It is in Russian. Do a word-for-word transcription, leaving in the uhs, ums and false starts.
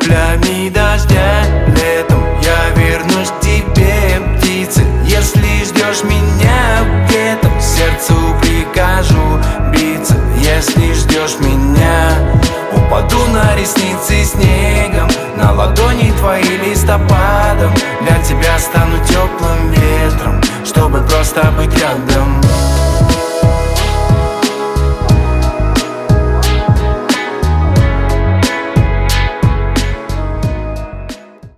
каплями дождя. Летом я вернусь к тебе, птица. Если ждешь меня где-то, сердцу прикажу биться. Если ждешь меня, упаду на ресницы снегом, на ладони твои листопадом. Для тебя стану теплым ветром, чтобы просто быть рядом.